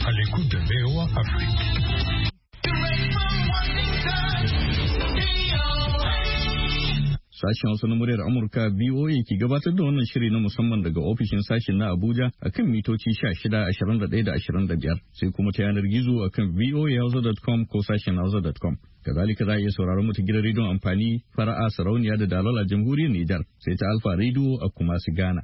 à l'écoute de VOA Afrique. Sashen Hausa na muryar Amurka VOA ke gabatar da wannan shiri na musamman daga ofishin sashen na Abuja akan mitoci 16, 21 da 25 sai kuma ta yanar gizo akan voahausa.com ko sashen hausa.com. Kazalika za a iya sauraron mu ta gidan rediyon amfani Fara'a Sarauniya da Dalol a jamhuriyar Nijar sai ta Alfa Radio a Kumasi Ghana.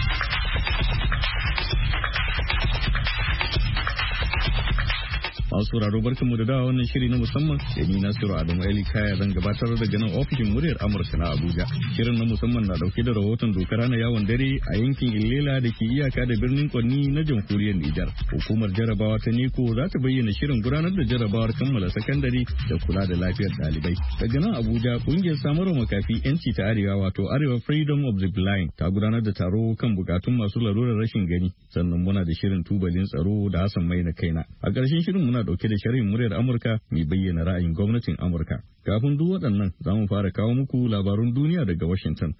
Masu sauraro barkanmu da dawa wannan shiri na musamman da ni Nasiru Adamu Ali Kaya zan gabatar da ganin ofishin muryar Amurka na Abuja. Shirin na musamman na dauke da rahoton dokar hana yawon dare a yankin Ilela da ke iyaka da birnin Kwanni na jamhuriyar Nijar. Hukumar jarabawa ta NECO za ta bayyana shirin gudanar da jarabawar kammala sakandare da kula da lafiyar ɗalibai. Daga nan Abuja kungiyar samarwa makafi yanci ta Arewa wato Arewa Freedom of the Blind ta gudanar da taro kan bukatun masu lalurar rashin gani. Sannan muna da shirin tubalin tsaro da Hassan Mai na kaina. A ƙarshen shirin muna dauke da sharhin muryar Amurka mai bayyana ra'ayin gwamnatin Amurka. Kafin duk waɗannan za mu fara kawo muku labarun duniya daga Washington.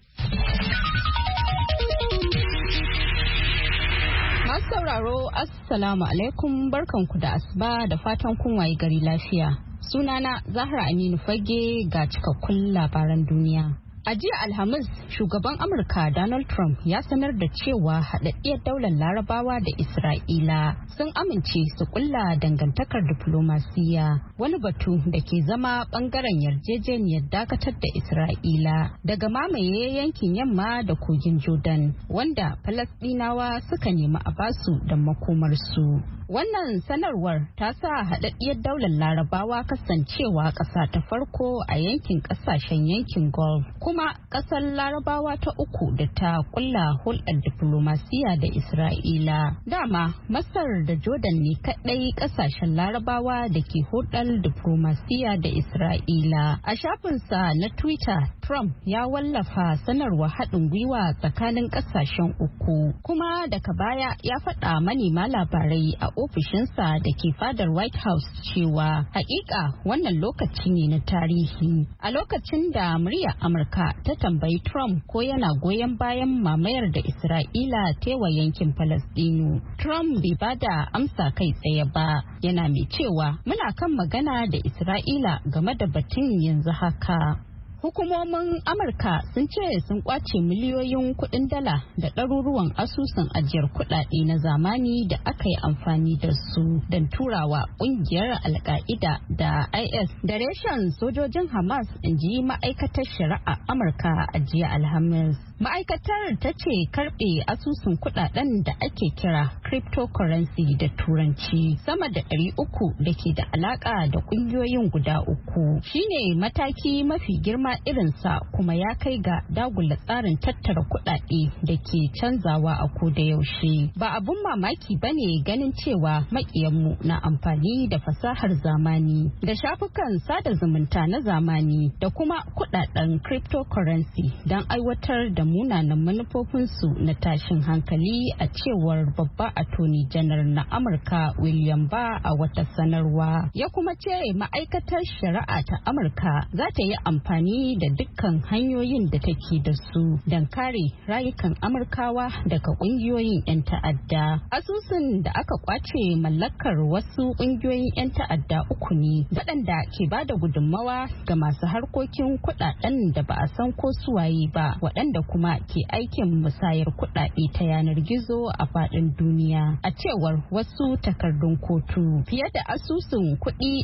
Masu sauraro, Assalamu alaikum, barkanku da asuba da fatan kun waye gari lafiya. Sunana Zahra Aminu Fage ga cikakkun labaran duniya. A jiya Alhamis, shugaban Amurka Donald Trump ya sanar da cewa haɗaɗɗiyar daular Larabawa da Isra'ila sun amince su kulla dangantakar diflomasiyya, wani batu da ke zama ɓangaren yarjejeniyar dakatar da Isra'ila daga mamaye yankin yamma da kogin Jordan, wanda Falasɗinawa suka nemi a basu da makomarsu. Wannan sanarwar ta sa haɗaɗɗiyar daular Larabawa kasancewa ƙasa ta farko a yankin ƙasashen yankin Gulf, kuma ƙasar Larabawa ta uku da ta kulla hulɗar diflomasiya da Isra'ila. Dama Masar da Jordan ne kaɗai ƙasashen Larabawa da ke hulɗar diflomasiya da Isra'ila. A shafinsa na Twitter, Trump ya wallafa sanarwar haɗin gwiwa tsakanin ƙasashen uku, kuma daga baya ya faɗa manema labarai a ofishinsa da ke fadar White House cewa hakika wannan lokaci ne na tarihi. A lokacin da muryar Amurka ta tambayi Trump ko yana goyon bayan mamayar da Isra'ila ta wa yankin Falasɗinu, Trump bai bada amsa kai tsaye ba, yana mai cewa muna kan magana da Isra'ila game da batun yanzu haka. Hukumomin Amurka sun ce sun kwace miliyoyin kuɗin dala da ɗaruruwan asusun ajiyar kuɗaɗe na zamani da aka yi amfani da su don turawa ƙungiyar Al-Qaida da IS da reshen sojojin Hamas, in ji ma'aikatar shari'a Amurka a jiya Alhamis. Ma'aikatar ta ce karɓe asusun kuɗaɗen da ake kira cryptocurrency da turanci sama da 300 da ke da alaƙa da ƙungiyoyin guda uku shine mataki mafi girma irinsa, kuma ya kai ga dagula tsarin tattara kuɗaɗe da ke canzawa a koda yaushe. Ba abun mamaki ba ne ganin cewa maƙiyanmu na amfani da fasahar zamani da shafukan sada zumunta na zamani da kuma kuɗaɗen cryptocurrency don aiwatar da munanan manufofinsu na tashin hankali, a cewar babba attorney general na Amurka William Barr a wata sanarwa. Ya kuma ce ma'aikatar shari'a ta Amurka za ta yi amfani da dukkan hanyoyin da take da su don kare rayukan Amurkawa daga kungiyoyin 'yan ta'adda. Asusun da aka kwace mallakar wasu kungiyoyin 'yan ta'adda uku ne waɗanda ke ba da gudunmawa ga masu harkokin kuɗaɗen da ba a san ko suwaye ba, waɗanda kuma ke aikin musayar kuɗaɗe ta yanar gizo a faɗin duniya, a cewar wasu takardun kotu. Fiye da asusun kuɗi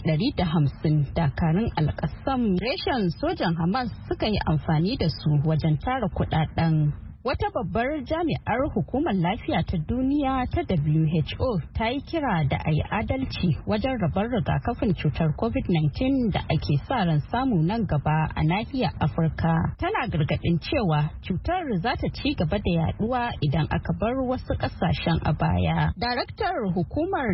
150 dakarun Al-Qassam reshen sojan Hamas suka yi amfani da su wajen tara kuɗaɗen. Wata babbar jami'ar hukumar lafiya ta duniya ta WHO ta yi kira da a yi adalci wajen rabar rigakafin cutar COVID-19 da ake sa ran samu nan gaba a nahiyar Afirka. Tana gargaɗin cewa cutar za ta ci gaba da yaduwa idan aka bar wasu ƙasashen a baya. Daraktar hukumar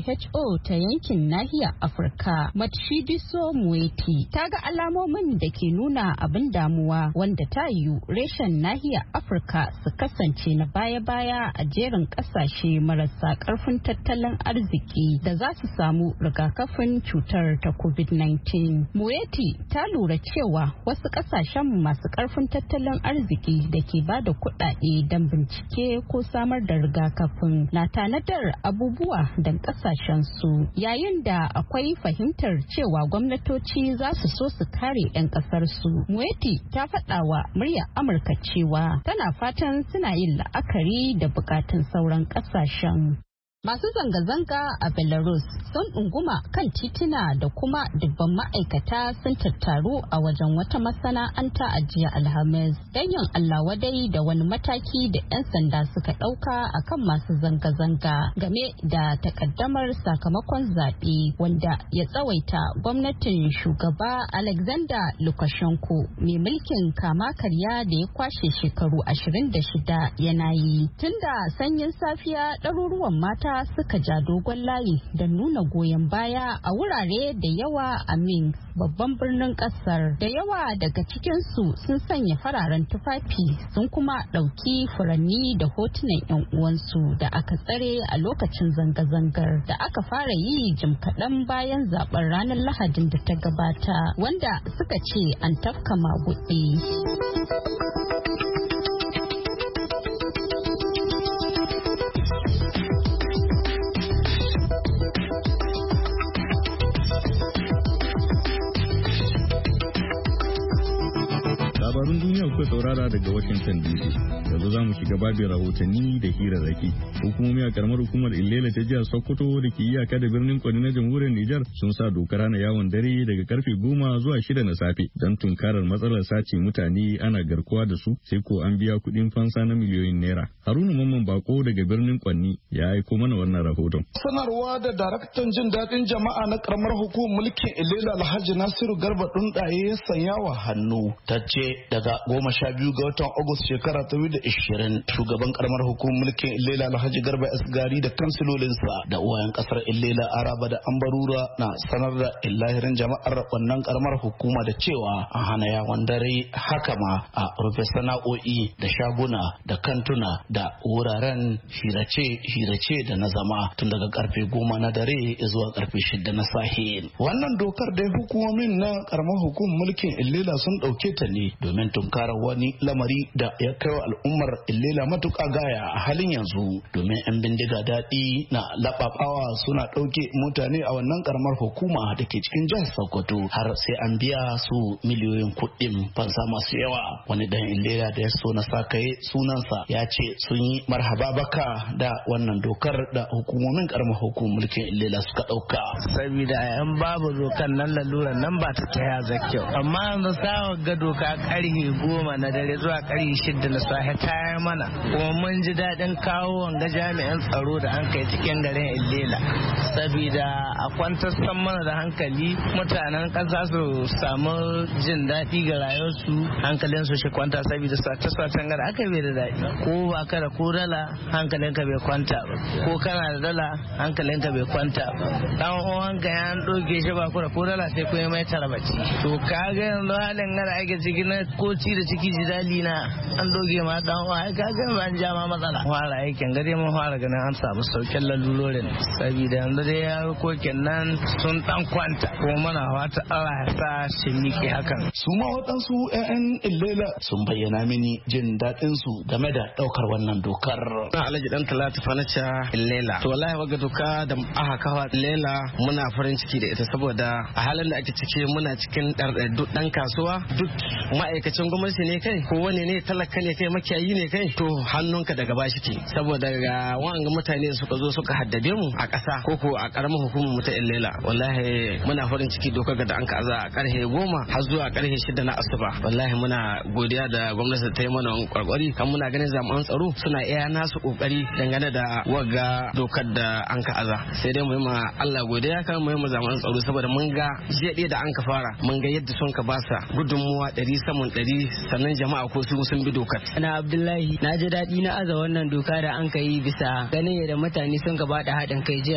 WHO ta yankin nahiyar Afirka, Matshidiso Moeti, ta ga alamomin da ke nuna abin damuwa wanda ta yiwu reshen nahiyar Afirka Amurka su kasance na baya-baya a jerin kasashe marasa karfin tattalin arziki da za su samu rigakafin cutar ta COVID-19. Moeti ta lura cewa wasu kasashen masu karfin tattalin arziki da ke ba da kuɗaɗe don bincike ko samar da rigakafin na tanadar abubuwa don kasashen su, yayin da akwai fahimtar cewa gwamnatoci za su so su kare 'yan kasar su. Moeti ta faɗa wa muryar Amurka cewa tana fatan suna yin la'akari da bukatun sauran kasashen. Masu zanga-zanga a Belarus sun ɗunguma kan tituna da kuma dubban ma'aikata sun tattaru a wajen wata masana'anta a jiya Alhamis don yin Allah wadai da wani mataki da 'yan sanda suka ɗauka a kan masu zanga-zanga game da takaddamar sakamakon zaɓe wanda ya tsawaita gwamnatin shugaba Alexander Lukashenko mai mulkin kama karya da ya kwashe shekaru 26 yana yi. Tunda sanyin safiya ɗaruruwan mata suka ja dogon layi da nuna goyon baya a wurare da yawa a Minsk, babban birnin kasar. Da yawa daga cikinsu sun sanya fararen tufafi sun kuma ɗauki furanni da hotunan 'yan uwansu da aka tsare a lokacin zanga-zangar da aka fara yi jim kaɗan bayan zaben ranar Lahadin da ta gabata, wanda suka ce an tafka maguɗi. Labarun duniya kuka saurara daga Washington DC. Yanzu za mu shiga babin rahotanni da hirarraki. Hukumomi a karamar hukumar Illela ta jihar Sokoto da ke iyaka da birnin Kwani na jamhuriyar Nijar sun sa dokar hana yawon dare daga karfe 10 zuwa 6 na safe don tunkarar matsalar sace mutane ana garkuwa da su sai ko an biya kuɗin fansa na miliyoyin naira. Haruna Mamman Bako daga birnin Kwani ya aiko mana wannan rahoton. Sanarwa da daraktan jin daɗin jama'a na karamar hukumar mulkin Illela Alhaji Nasiru Garba Dundaye ya sanya wa hannu ta ce daga 12 ga watan Agusta shekara 2020 shugaban karamar hukumar mulkin Illela Alhaji Garba Asgari da kansilolinsa da uwayen kasar Illela Araba da Ambarura na sanar da illahirin jama'ar wannan karamar hukuma da cewa an hana yawon dare, haka ma a rufe sana'o'i da shaguna da kantuna da wuraren hirace da na zama tun daga karfe 10 na dare zuwa karfe 6 na safe. Wannan dokar dai hukumomin na karamar hukumar mulkin Illela sun dauke ta ne domin tunkarar wani lamari da ya kai wa al'ummar Illela matuƙa gaya a halin yanzu, domin 'yan bindiga daɗi na laɓaɓawa suna ɗauke mutane a wannan karamar hukuma da ke cikin jihar Sokoto har sai an biya su miliyoyin kuɗin fansa masu yawa. Wani dan Illela da ya so na sakaye sunansa ya ce sun yi marhaba baka da wannan dokar da hukumomin karamar hukumar mulkin Illela suka ɗauka. Sabida yan babu dokar nan laluran nan ba ta taya zakyau, amma yanzu sawa ga doka karfe 10 na dare zuwa karfe 6 na safe ta yi mana, kuma mun ji daɗin kawo wanga jami'an tsaro da an kai cikin garin Illela sabida a kwantar san mana da hankali mutanen ƙasa su samu jin daɗi ga rayuwarsu, hankalin su shi kwanta sabida sace-sacen gara aka bai da daɗi. Ko ba ka da ko dala hankalinka bai kwanta ba, ko kana da dala hankalinka bai kwanta ba. Dan uwanka ya an ɗauke shi ba ku da ko dala sai ku yi mai tarbaci. To ka ga yanzu halin gara ake ciki na ko ci da ciki jidali na an ɗauke ma dan uwa, ka ga ban ja ma matsala. Fara aikin gare mun fara ganin an samu saukin lalurorin sabida yanzu dai harkokin nan sun dan kwanta, kuma muna fata Allah ya sa shi miƙe hakan. Su ma waɗansu 'ya'yan Illela sun bayyana mini jin daɗin su game da ɗaukar wannan dokar. Na Alhaji Dan Talatu Fanacha Illela. To wallahi waga doka da aka kawo Illela muna farin ciki da ita saboda a halin da ake ciki muna cikin duk ɗan kasuwa, duk ma'aikacin gwamnati ne kai ko wani ne talaka ne kai makiyayi ne kai, to hannunka daga bashi ke saboda ga wanga mutane suka zo suka haddade mu a ƙasa ko a ƙaramin hukumar mu ta Illela. Wallahi muna farin ciki dokar da an ka aza a karfe 10 har zuwa karfe 6 na asuba. Wallahi muna godiya da gwamnati ta yi mana kwarkwari, kan muna ganin jami'an tsaro suna iya nasu kokari dangane da waga dokar da an ka aza. Sai dai mu yi ma Allah godiya, kan mu yi ma jami'an tsaro saboda mun ga jiya da an ka fara mun ga yadda sun ka basa gudunmuwa 100 sannan jama'a ko sun bi dokar. Ana Abdullahi, na ji daɗi na aza wannan doka da an ka yi bisa ganin da mutane sun ka bada haɗin kai jiya, kowa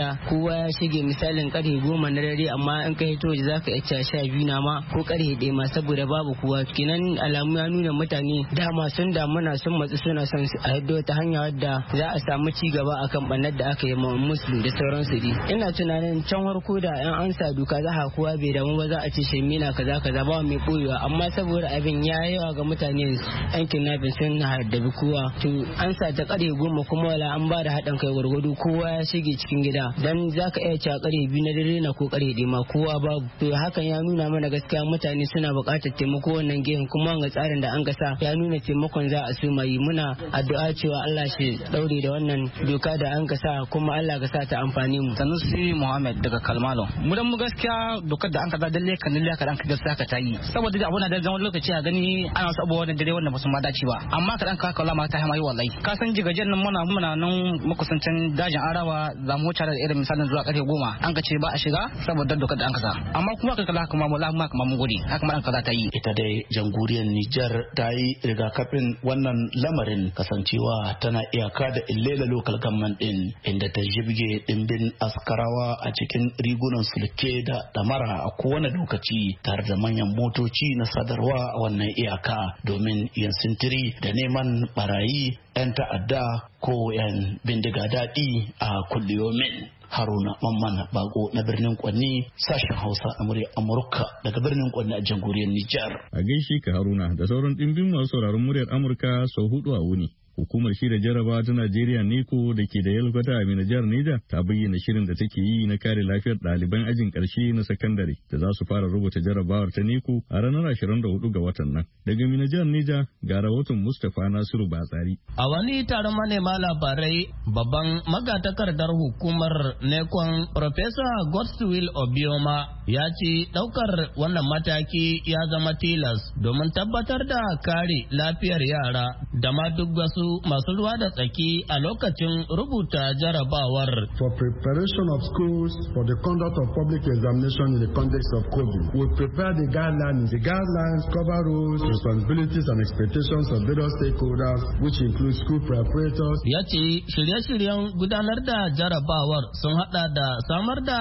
kowa ya shige misalin karfe 10 na dare amma in ka hito za ka iya 12 na ma ko karfe 1 ma saboda babu kowa. Kenan alamu ya nuna mutane dama sun damuna sun matsi suna son a hiddo ta hanya wadda za a samu ci gaba akan bannar da aka yi ma musulmi da sauransu dai. Ina tunanin can harko da yan an sa duka za a kowa bai damu ba za a ce shemina kaza kaza ba mai boyewa amma saboda abin ya yawa ga mutane an kidnapping sun haddabi kowa to an sa ta karfe 10 kuma wala an ba da haɗin kai gwargwado kowa ya shige cikin gida dan zaka iya cewa karfe 2 na dare na ko karfe 1 ma kowa babu. To hakan ya nuna mana gaskiya mutane suna buƙatar taimako wannan gehen kuma ga tsarin da an gasa ya nuna taimakon za a suma yi. Muna addu'a cewa Allah shi daure da wannan doka da an gasa kuma Allah ga sa ta amfani mu. Sanusi Muhammad daga Kalmalo. Mu dan mu gaskiya dokar da an kaza dalle kan lalle ka dan ka gaskiya ka tayi saboda da abuna da zaman lokaci a gani ana wasu abubuwa da dare wanda ba su ma dace ba amma ka dan ka kalla ma ta hamayi wallahi ka san jigajen nan muna nan makusancin dajin Arawa za mu wuce da irin misalin zuwa karfe 10 an ka ce ba a shiga saboda dokar da an kasa amma kuma ka kalla kuma wallahi kuma mun gode haka ma an kaza ta yi. Ita dai jamhuriyar Nijar ta yi rigakafin wannan lamarin kasancewa tana iyaka da Illela local government din inda ta jibge dimbin askarawa a cikin rigunan sulke da damara a kowane lokaci tare da manyan motoci na sadarwa a wannan iyaka domin yin sintiri da neman barayi 'yan ta'adda ko 'yan bindiga daɗi a kulliyomin. Haruna Mamman Bago na birnin Kwanni sashen Hausa na muryar Amurka daga birnin Kwanni a jamhuriyar Nijar. A gaishe ka Haruna da sauran ɗimbin masu sauraron muryar Amurka sau 4 a wuni. Hukumar shirya jaraba ta Najeriya NECO da ke da yalkwata a Mina jihar Neja ta bayyana shirin da take yi na kare lafiyar ɗaliban ajin ƙarshe na sakandare da za su fara rubuta jarabawar ta NECO a ranar 24 ga watan nan. Daga Mina jihar Neja ga rahoton Mustapha Nasiru Batsari. A wani taron manema labarai babban magatakardar hukumar NECON Professor Godswill Obioma ya ce ɗaukar wannan mataki ya zama tilas domin tabbatar da kare lafiyar yara da ma duk wasu masu ruwa da tsaki a lokacin rubuta jarabawar. For preparation of schools for the conduct of public examination in the context of COVID, we prepare the guidelines. The guidelines cover roles, responsibilities and expectations of various stakeholders, which include school preparators. Ya ce shirye-shiryen gudanar da jarabawar sun hada da samar da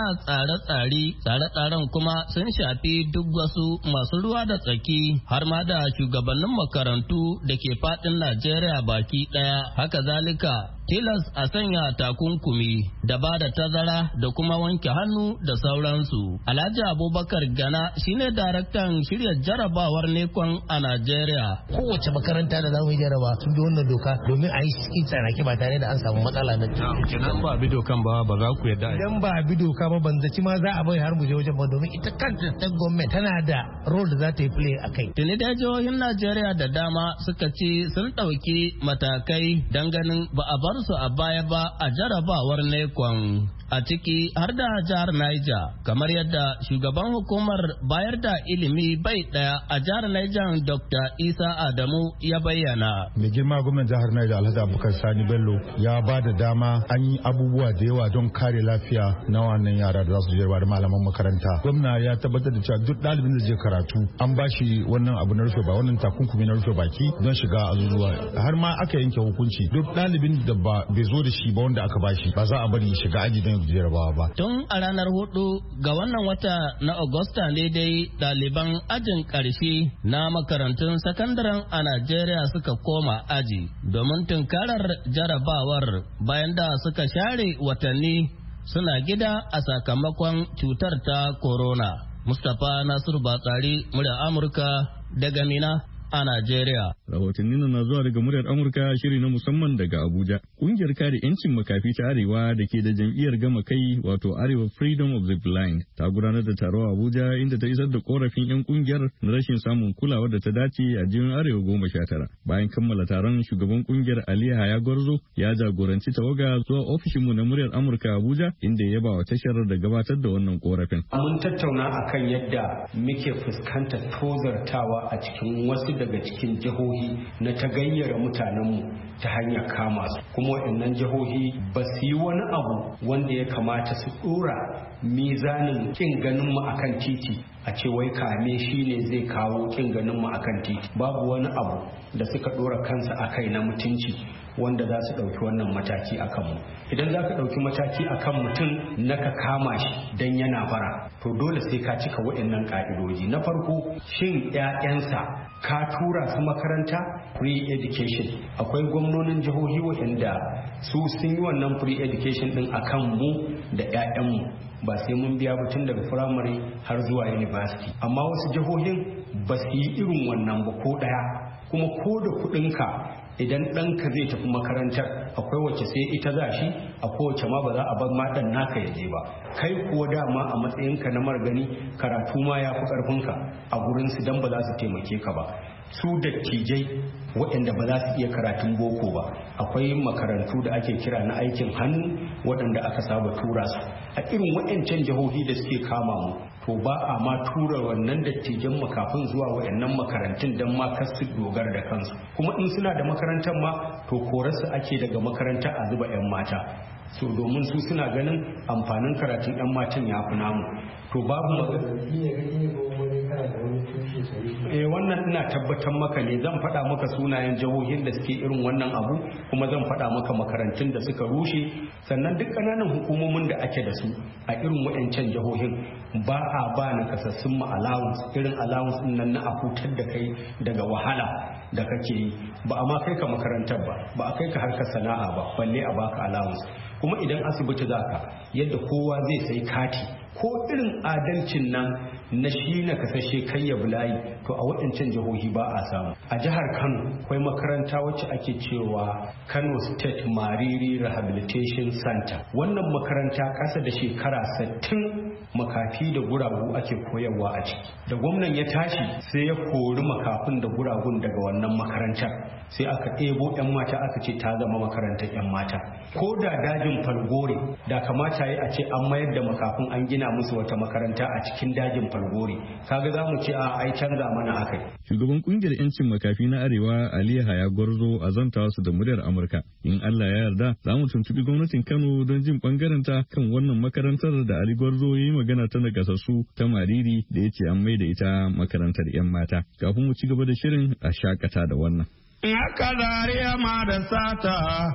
tsare-tsaren kuma sun shafi duk wasu masu ruwa da tsaki har ma da shugabannin makarantu da ke faɗin Najeriya baki ɗaya. Haka zalika tilas a sanya takunkumi da ba da tazara da kuma wanke hannu da sauransu. Alhaji Abubakar Gana shine daraktan shirya jarabawar NECON a Najeriya. Kowace makaranta da za mu yi jaraba sun bi wannan doka domin a yi cikin tsanaki ba tare da an samu matsala na kenan ba bi dokan ba za ku yarda. Idan ba bi doka ba ban zaci ma za a bai har mu je wajen ba domin ita kanta state government tana da role da za ta yi play a kai. Tuni da jihohin Najeriya da dama suka ce sun ɗauki matakai don ganin ba a bar su a baya ba a jarabawar NECON. A ciki har da jihar Niger, kamar yadda shugaban hukumar bayar da ilimi bai daya a jihar Niger Dr. Isa Adamu ya bayyana. Mai girma gwamnan jihar Niger Alhaji Abubakar Sani Bello ya ba da dama an yi abubuwa da yawa don kare lafiya na wannan yara da za su je da malaman makaranta. Gwamna ya tabbatar da cewa duk ɗalibin da je karatu an ba shi wannan abu na rufe ba wannan takunkumi na rufe baki don shiga azuzuwa. Har ma aka yanke hukunci duk ɗalibin da bai zo da shi ba wanda aka ba shi ba za a bari shiga aji don jarabawa ba. Tun a ranar 4 ga wannan wata na Agusta ne dai ɗaliban ajin ƙarshe na makarantun sakandaren a Najeriya suka koma aji domin tunkarar jarabawar bayan da suka share watanni suna gida a sakamakon cutar ta corona. Mustapha Nasiru Batsari, murya Amurka daga Mina a Najeriya. Rahotannin na zuwa daga muryar Amurka shiri na musamman daga Abuja. Kungiyar kare 'yancin makafi ta Arewa da ke da jam'iyyar gama kai wato Arewa Freedom of the Blind ta gudanar da taro a Abuja inda ta isar da korafin 'yan kungiyar na rashin samun kulawa da ta dace a jihohin Arewa 19. Bayan kammala taron shugaban kungiyar Ali Haya Gwarzo ya jagoranci tawaga zuwa ofishinmu na muryar Amurka Abuja inda ya ba wa tashar da gabatar da wannan korafin. Mun tattauna akan yadda muke fuskantar tozartawa a cikin wasu daga cikin jihohi na ta gayyara mutanenmu ta hanyar kama su, kuma waɗannan jihohi ba su yi wani abu wanda ya kamata su ɗora mizanin kin ganin mu akan titi a ce wai kame shi ne zai kawo kin ganin mu akan titi. Babu wani abu da suka ɗora kansa a kai na mutunci wanda za su ɗauki wannan mataki a kanmu. Idan za ka ɗauki mataki a kan mutum na ka kama shi don yana bara, to dole sai ka cika waɗannan ƙa'idoji. Na farko, shin 'ya'yansa ka tura su makaranta free education? Akwai gwamnonin jihohi waɗanda su sun yi wannan free education ɗin a kan mu da 'ya'yanmu, ba sai mun biya ba tun daga firamare har zuwa university. Amma wasu jihohin ba su yi irin wannan ba ko ɗaya, kuma ko da kuɗinka idan ɗanka zai tafi makarantar akwai wacce sai ita za shi, akwai wacce ma ba za a bar ɗan naka ya je ba. Kai kuwa dama a matsayinka na margani karatu ma ya fi ƙarfinka a gurinsu don ba za su taimake ka ba. Su dattijai waɗanda ba za su iya karatun boko ba, akwai makarantu da ake kira na aikin hannu waɗanda aka saba tura su a irin waɗancan jihohi da suke kama mu. To ba a ma tura wannan dattijan makafin zuwa waɗannan makarantun don ma kar su dogara da kansu, kuma in suna da makarantar ma to korarsu ake daga makaranta a zuba 'yan mata. So domin su suna ganin amfanin karatun 'yan matan ya fi namu. To babu wannan ina tabbatar maka ne, zan faɗa maka sunayen jihohin da suke irin wannan abu, kuma zan faɗa maka makarantun da suka rushe, sannan duk ƙananan hukumomin da ake da su a irin waɗancan jihohin ba a ba na kasassun mu allowance, irin allowance din nan na a hutar da kai daga wahala da kake yi. Ba a ma kai ka makarantar ba a kai ka harkar sana'a ba, balle a baka allowance. Kuma idan asibiti zaka, yadda kowa zai sai kati, ko irin adalcin nan na shi na kasashe kai ya bulayi, to a waɗancan jihohi ba a samu. A jihar Kano akwai makaranta wacce ake cewa Kano State Mariri Rehabilitation Center. Wannan makaranta ƙasa da shekara 60 makafi da guragu ake koyarwa a ciki. Da gwamnan ya tashi sai ya kori makafin da guragun daga wannan makarantar, sai aka ɗebo 'yan mata aka ce ta zama makarantar 'yan mata. Ko da dajin Falgore da kamata yi a ce an mayar da makafin an gina musu wata makaranta a cikin dajin Falgore, kaga za mu ce a ai canza mana akai. Shugaban kungiyar 'yancin makafi na Arewa Ali Yahaya Gwarzo a zanta su da muryar Amurka. In Allah ya yarda za mu tuntubi gwamnatin Kano don jin bangaranta kan wannan makarantar da Ali Gwarzo ya yi magana ta nakasassu ta Mariri da ya ce an mai da ita makarantar 'yan mata. Kafin mu ci gaba da shirin a shakata da wannan. Haka zariya ma da sata,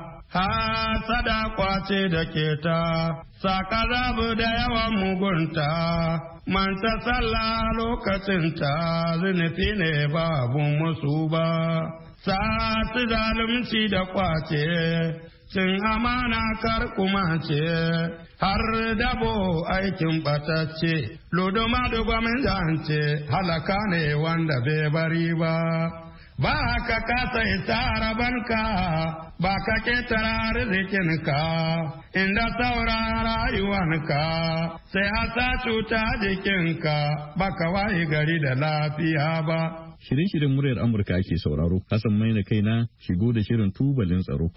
hasada kwace da keta, saka zabu da yawan mugunta, manta sallah lokacinta, zunufi ne babun musu ba, sati zalunci da kwace, cin amana kar kuma ce, har dabo aikin batacce, luduma da gwamnati halaka ne wanda bai bari ba. Ba ka kasa isa rabanka, ba ka ketara rizikinka, inda saura rayuwanka, sai a sa cuta jikinka, ba ka wayi gari da lafiya ba. Shirye-shiryen muryar Amurka ake sauraro, Hassan Maina kaina shigo da shirin tubalin tsaro.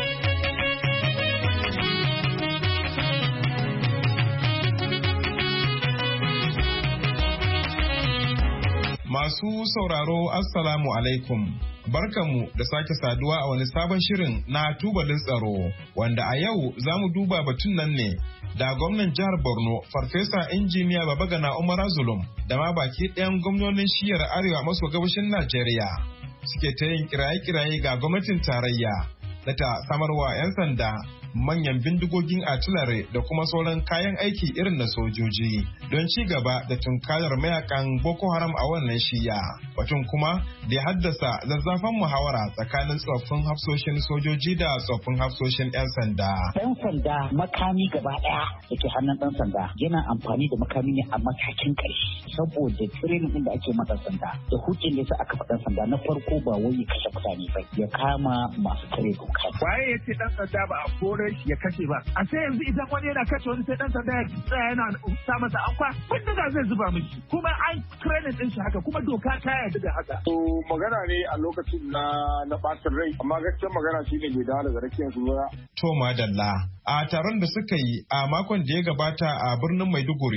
Masu sauraro Assalamu alaikum, barkanmu da sake saduwa a wani sabon shirin na tubalin tsaro, wanda a yau za mu duba batun nan ne da gwamnan jihar Borno Farfesa Injiniya Babagana Umar Zulum da ma baki ɗayan gwamnonin shiyar arewa maso gabashin Najeriya suke ta yin kiraye-kiraye ga gwamnatin tarayya da ta samarwa 'yan sanda manyan bindigogin artillery da kuma sauran kayan aiki irin na sojoji don ci gaba da tunkarar mayakan Boko Haram a wannan shiya. Batun kuma da ya haddasa zazzafan muhawara tsakanin tsoffin hafsoshin sojoji da tsoffin hafsoshin 'yan sanda. Ɗan sanda makami gaba ɗaya da ke hannun ɗan sanda yana amfani da makami ne a matakin ƙarshe saboda training ɗin da ake masa sanda da hujjar da aka faɗa sanda na farko ba wai kashe mutane ba ya kama masu tare doka. Waye ya ce ɗan sanda ba a kore ya kashe ba, a sai yanzu idan wani yana kashe wani sai dan sanda ya tsaya yana sa masa ankwa bindiga zai zuba mishi, kuma an training din shi haka, kuma doka ta yarda da haka. To magana ne a lokacin na bacin rai, amma gaskiyar magana shi ne bai dawo daga rakiyar su ba. To madalla, a taron da suka yi a makon da ya gabata a birnin Maiduguri,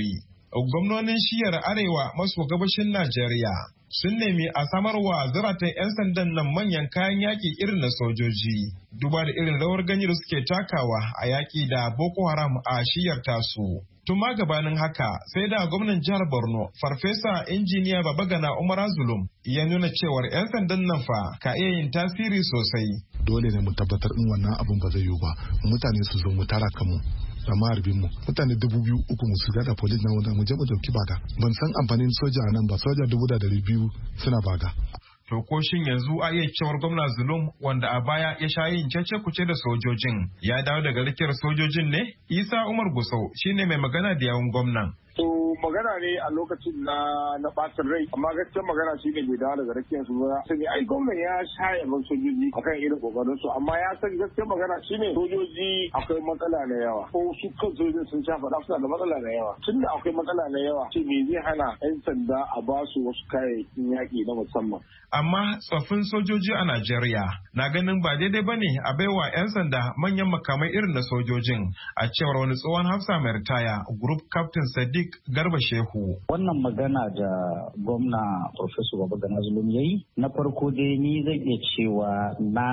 gwamnonin shiyar arewa maso gabashin Najeriya sun nemi a samarwa zaratan 'yan sandan nan manyan kayan yaƙi irin na sojoji, duba da irin rawar gani da suke takawa a yaƙi da Boko Haram a shiyar tasu. Tun ma gabanin haka sai da gwamnan jihar Borno Farfesa Injiniya Babagana Umar Zulum ya nuna cewar 'yan sandan nan fa ka iya yin tasiri sosai. Dole ne mu tabbatar in wannan abun ba zai yiwu ba, mutane su zo mu tara kanmu da maharbin mu, mutane 2,300 mu su gada police na wanda mu je mu dauki baga. Ban san amfanin soja a nan ba, soja 2,200 suna baga. To ko shin yanzu a iya cewar gwamna Zulum wanda a baya ya sha yin cece kuce da sojojin ya dawo daga rikiyar sojojin ne? Isa Umar Gusau shine mai magana da yawun gwamnan. To magana ne a lokacin na ɓacin rai, amma gaskiyar magana shi ne bai dawo daga rakiyar su ba. Sani ai gwamnan ya sha yaban sojoji akan irin kokarin su, amma ya san gaskiyar magana shi ne sojoji akwai matsala na yawa. Ko su kan sojojin sun sha faɗa suna da matsala na yawa. Tunda akwai matsala na yawa, ce me zai hana 'yan sanda a ba su wasu kayayyakin yaƙi na musamman. Amma tsoffin sojoji a Najeriya na ganin ba daidai bane a baiwa 'yan sanda manyan makamai irin na sojojin, a cewar wani tsohon hafsa mai ritaya Group Captain Sadiq Garba Shehu. Wannan magana da gwamna Professor Babagana Zulum ya yi, na farko dai ni zan iya cewa na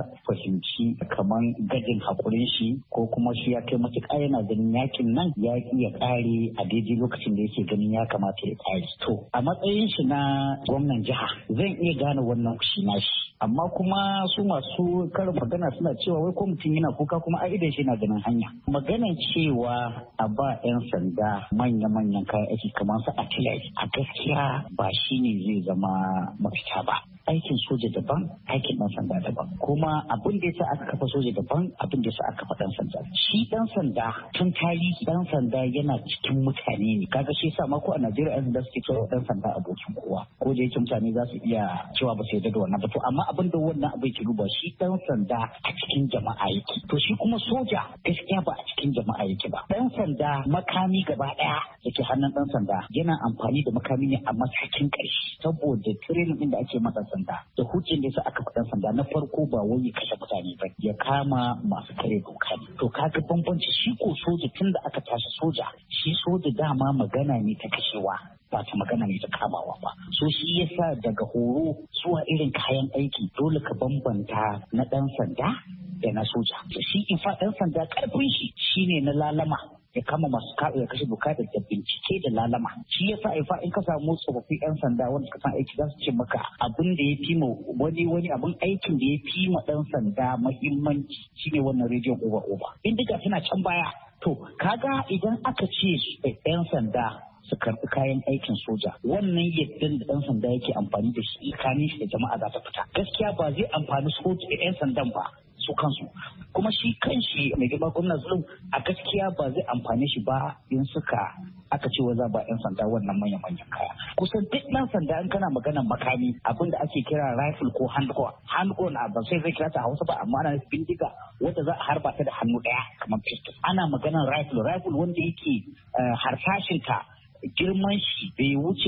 fahimci kaman gajin hakurin shi ko kuma shi ya kai matuƙa yana ganin yakin nan ya iya ƙare a daidai lokacin da yake ganin ya kamata ya ƙare. To a matsayin shi na gwamnan jiha zan iya gane wannan kushi na shi. Amma kuma su masu karin magana suna cewa wai ko mutum yana kuka kuma a idan shi na ganin hanya. Maganan cewa a ba 'yan sanda manya-manyan kayan aiki kamar su artillery a gaskiya ba shi ne zai zama mafita ba. Aikin soja daban, aikin ɗan sanda daban. Kuma abin da yasa aka kafa soja daban, abin da yasa aka kafa ɗan sanda. Shi ɗan sanda tun tarihi ɗan sanda yana cikin mutane ne. Kaga shi yasa ma ko a Najeriya 'yan sanda suke cewa ɗan sanda abokin kowa. Ko da yake mutane za su iya cewa ba su yarda da wannan ba. To amma abin da wannan abin ke duba shi ɗan sanda a cikin jama'a yake. To shi kuma soja gaskiya ba a cikin jama'a yake ba. Ɗan sanda makami gaba ɗaya da ke hannun ɗan sanda yana amfani da makami ne a matakin ƙarshe saboda training ɗin da ake masa sanda da hujjin da aka faɗan sanda na farko ba wai kashe mutane ba ya kama masu kare doka ne. To kaga bambanci shi ko soja tun da aka tashi soja shi soja dama magana ne ta kashewa ba ta magana ne ta kamawa ba. So shi yasa daga horo zuwa irin kayan aiki dole ka bambanta na ɗan sanda da na soja. Shi in fa ɗan sanda ƙarfin shi shine na lalama ya kama masu ya kashe doka da bincike da lalama. Shi yasa fa in ka samu tsofaffin 'yan sanda wanda suka san aiki za su ce maka abin da ya fi ma wani abin aikin da ya fi ma ɗan sanda muhimmanci shine wannan rediyon over. Bindiga tana can baya. To kaga idan aka ce 'yan sanda su karɓi kayan aikin soja wannan yadda da ɗan sanda yake amfani da shi tsakanin shi da jama'a za ta fita. Gaskiya ba zai amfani soja da 'yan sandan ba su kansu, kuma shi kanshi mai gaba gwamna Zulum a gaskiya ba zai amfani shi ba in aka ce wa za ba 'yan sanda wannan manyan kaya. Kusan duk ɗan sanda in kana maganar makami abin da ake kira rifle ko handgun a ban sai zai kira ta Hausa ba amma ana bindiga wanda za a harba ta da hannu ɗaya kamar pistol. Ana maganar rifle wanda yake harsashin ta girman shi bai wuce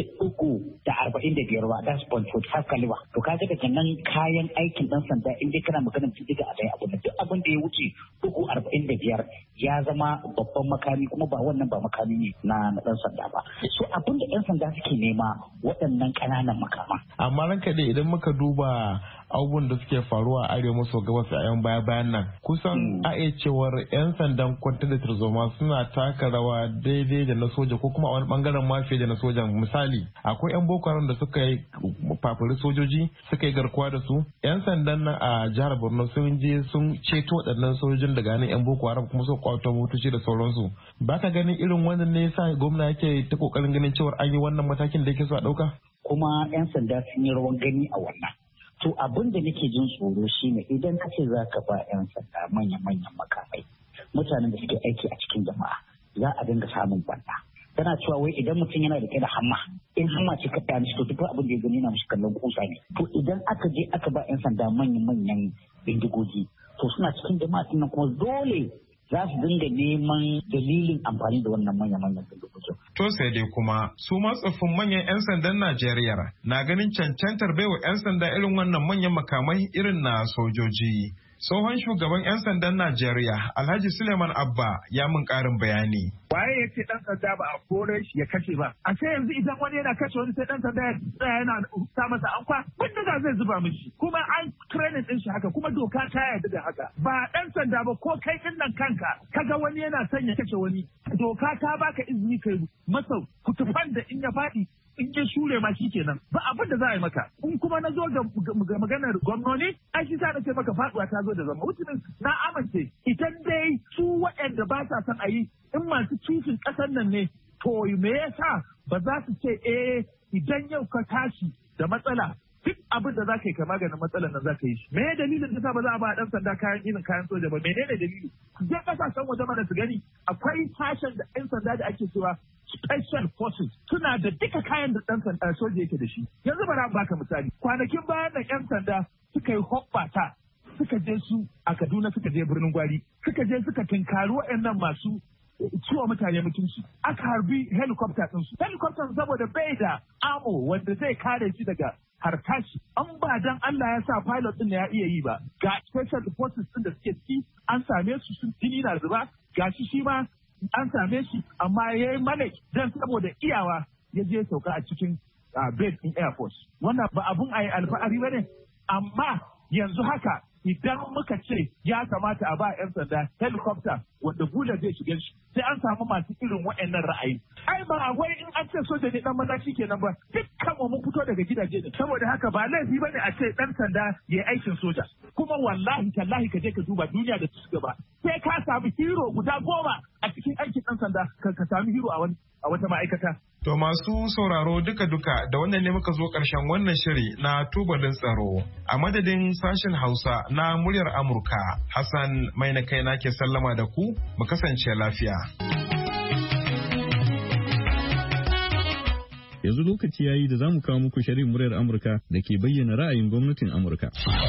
3.45 ba, that's 0.45 caliber. To kaga daga nan kayan aikin dan sanda in dai kana maganar bindiga a dai abu da duk abin da ya wuce 3.45 ya zama babban makami kuma ba wannan ba makami ne na dan sanda ba. So abin da 'yan sanda suke nema waɗannan ƙananan makama. Amma ranka dai idan muka duba abubuwan da suke faruwa a arewa maso gabas a yan bayan nan kusan a iya cewar 'yan sandan kwantar da tarzoma suna taka rawa daidai da na soja ko kuma a wani bangaren mafiya da na sojan. Misali akwai 'yan boko haram da suka yi fafari sojoji suka yi garkuwa da su. 'Yan sandan nan a jihar Borno sun je sun ceto waɗannan sojojin daga hannun 'yan boko haram kuma suka kwato motoci da sauransu. Baka ganin irin wannan ne yasa gwamna yake ta kokarin ganin cewar an yi wannan matakin da yake so a ɗauka? Kuma 'yan sanda sun yi rawan gani a wannan. To abin da nake jin tsoro shine idan ka ce za ka ba 'yan sanda manyan makamai mutanen da suke aiki a cikin jama'a za a dinga samun banda. Tana cewa wai idan mutum yana da da hamma in hamma ce ka ta mishi to duk abin da ya gani na mishi kallon kusa ne. To idan aka je aka ba 'yan sanda manyan bindigogi to suna cikin jama'a nan kuma dole za su dinga neman dalilin amfani da wannan manyan bindigogi. To sai dai kuma su ma tsoffin manyan 'yan sandan Najeriya na ganin cancantar baiwa 'yan sanda irin wannan manyan makamai irin na sojoji. Tsohon shugaban 'yan sandan Najeriya Alhaji Suleiman Abba ya mun ƙarin bayani. Waye ya ce ɗan sanda ba a kore shi ya kashe ba? A sai yanzu idan wani yana kashe wani sai ɗan sanda ya tsaya yana sa masa ankwa bindiga zai zuba mishi. Kuma an training ɗin shi haka kuma doka ta yarda da haka. Ba ɗan sanda ba ko kai ɗin nan kanka kaga wani yana son ya kashe wani. Doka ta baka izini kai masa kutufan da in ya faɗi in ya shure ma shi kenan ba abin da za a yi maka. In kuma na zo ga maganar gwamnoni ai shi sa na ce maka faɗuwa ta zo da zama. Mutumin na amince idan dai su waɗanda ba sa son a yi in masu kishin ƙasar nan ne to me yasa ba za su ce idan yau ka tashi da matsala duk abin da za ka yi ka maganin matsalar nan za ka yi shi. Me dalilin da ba za a ba ɗan sanda kayan irin kayan soja ba? Menene dalili? Je ƙasashen waje mana su gani akwai sashen da 'yan sanda da ake cewa special forces suna da duka kayan da ɗan sanda soja yake da shi. Yanzu bara baka misali kwanakin bayan nan 'yan sanda suka yi hoɓɓata suka je su a Kaduna suka je birnin Gwari suka je suka tinkari waɗannan masu ciwo mutane mutunci aka harbi helicopter ɗinsu. Helicopter saboda bai da amo wanda zai kare shi daga harkashi an ba dan Allah ya sa pilot ɗin ya iya yi ba ga special forces ɗin da suke ciki an same su sun jini na zuba ga shi ma an same shi amma ya yi manage dan saboda iyawa ya je sauka a cikin base in air force. Wannan ba abun a yi alfahari ba ne amma yanzu haka idan muka ce ya kamata a ba 'yan sanda helicopter wanda bulan zai shiga shi sai an samu masu irin waɗannan ra'ayi. Ai ba wai in an ce soja ne dan maza kenan ba dukkan mu mun fito daga gidaje ne saboda haka ba laifi bane a ce dan sanda ya yi aikin soja kuma wallahi tallahi ka je ka duba duniya da ci gaba sai ka samu hero guda 10 a cikin aikin dan sanda ka samu hero a wata ma'aikata. To masu sauraro duka-duka da wannan ne muka zo ƙarshen wannan shiri na tubalin tsaro. A madadin sashen Hausa na muryar Amurka, Hassan mai na kai ke sallama da ku, mu kasance lafiya. Yanzu lokaci yayi da za mu kawo muku shirin muryar Amurka da ke bayyana ra'ayin gwamnatin Amurka.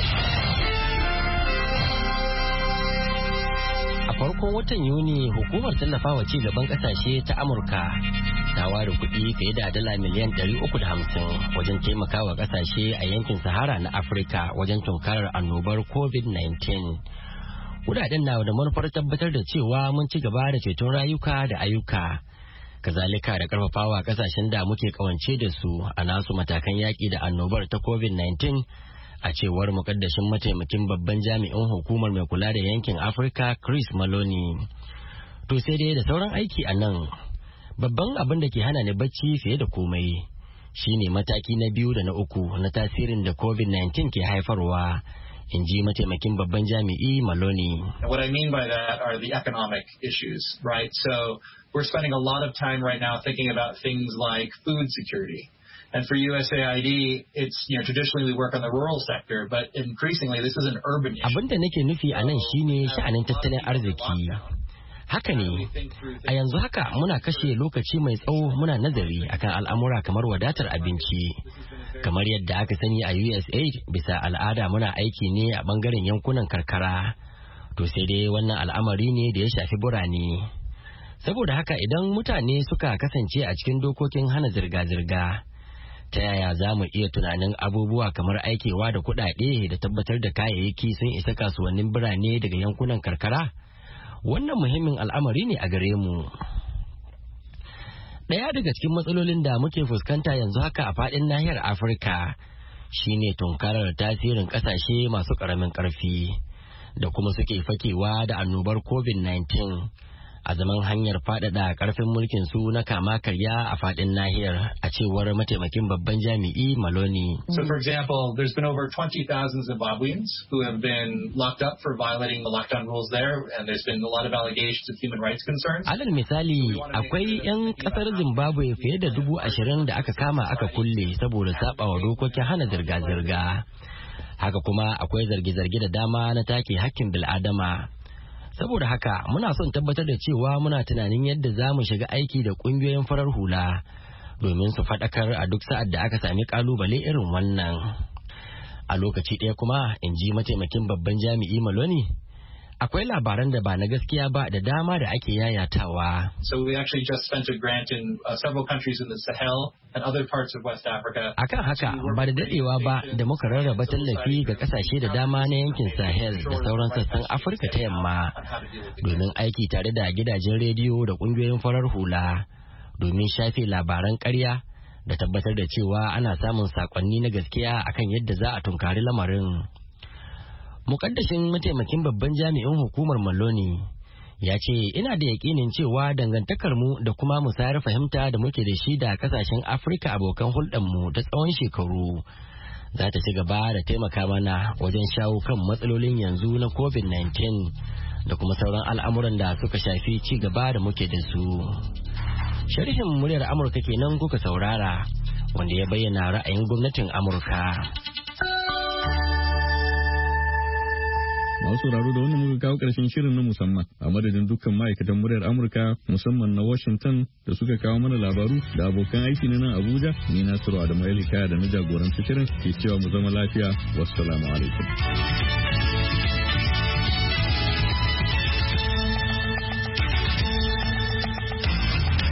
A farkon watan Yuni, hukumar tallafawa ci gaban ƙasashe ta Amurka ta ware kuɗi fiye da dala miliyan 350 wajen taimakawa ƙasashe a yankin Sahara na Afirka wajen tunkarar annobar COVID-19. Kuɗaɗen na da manufar tabbatar da cewa mun ci gaba da ceton rayuka da ayyuka. Kazalika da ƙarfafawa ƙasashen da muke ƙawance da su a nasu matakan yaƙi da annobar ta COVID-19 a cewar mukaddashin mataimakin babban jami'in hukumar mai kula da yankin Afirka Chris Maloney. To sai dai da sauran aiki a nan. Babban abin da ke hana ni bacci fiye da komai shine mataki na 2 da na 3 na tasirin da COVID-19 ke haifarwa, in ji mataimakin babban jami'i Maloney. What I mean by that are the economic issues, right? So we're spending a lot of time right now thinking about things like food security. And for USAID, it's, traditionally we work on the rural sector, but increasingly this is an urban issue. Abin da nake nufi a nan shine sha'anin tattalin arziki. Haka ne, a yanzu haka muna kashe lokaci mai tsawo muna nazari akan al'amura kamar wadatar abinci. Kamar yadda aka sani a USAID bisa al'ada muna aiki ne a bangaren yankunan karkara. To sai dai wannan al'amari ne da ya shafi birane. Saboda haka idan mutane suka kasance a cikin dokokin hana zirga-zirga, ta yaya za mu iya tunanin abubuwa kamar aikewa da kuɗaɗe da tabbatar da kayayyaki sun isa kasuwannin birane daga yankunan karkara? Wannan muhimmin al'amari ne a gare mu. Ɗaya daga cikin matsalolin da muke fuskanta yanzu haka a faɗin nahiyar Afirka shine tunkarar tasirin ƙasashe masu ƙaramin ƙarfi da kuma suke fakewa da annobar COVID-19 a zaman hanyar faɗaɗa ƙarfin mulkin su na kama karya a faɗin nahiyar, a cewar mataimakin babban jami'i Maloney. So for example, there's been over 20,000 Zimbabweans who have been locked up for violating the lockdown rules there, and there's been a lot of allegations of human rights concerns. Alal misali, akwai 'yan ƙasar Zimbabwe fiye da 20,000 da aka kama aka kulle saboda saɓawa dokokin hana zirga-zirga. Haka kuma akwai zarge-zarge da dama na take hakkin bil'adama. Saboda haka muna son tabbatar da cewa muna tunanin yadda za mu shiga aiki da ƙungiyoyin farar hula domin su faɗakar a duk sa'ad da aka sami ƙalubale irin wannan. A lokaci ɗaya kuma, in ji mataimakin babban jami'i Maloney, akwai labaran da ba na gaskiya ba da dama da ake yayatawa. So we actually just spent a grant in several countries in the Sahel and other parts of West Africa. Akan haka ba da dadewa ba da muka rarraba tallafi ga kasashe da dama na yankin Sahel da sauran sassan Afirka ta yamma domin aiki tare da gidajen rediyo da kungiyoyin farar hula domin shafe labaran ƙarya da tabbatar da cewa ana samun sakonni na gaskiya akan yadda za a tunkari lamarin. Mukaddashin mataimakin babban jami'in hukumar Maloney ya ce ina da yakinin cewa dangantakar mu da kuma musayar fahimta da muke da shi da kasashen Afirka abokan hulɗarmu ta tsawon shekaru za ta ci gaba da taimaka mana wajen shawo kan matsalolin yanzu na COVID-19 da kuma sauran al'amuran da suka shafi ci gaba da muke da su. Sharhin muryar Amurka kenan kuka saurara wanda ya bayyana ra'ayin gwamnatin Amurka. Masu sauraro da wannan muka kawo ƙarshen shirin na musamman a madadin dukkan ma'aikatan muryar Amurka musamman na Washington da suka kawo mana labaru da abokan aiki na nan Abuja ni Nasiru Adamu Elikaya da na jagoranci shirin ke cewa mu zama lafiya wassalamu alaikum.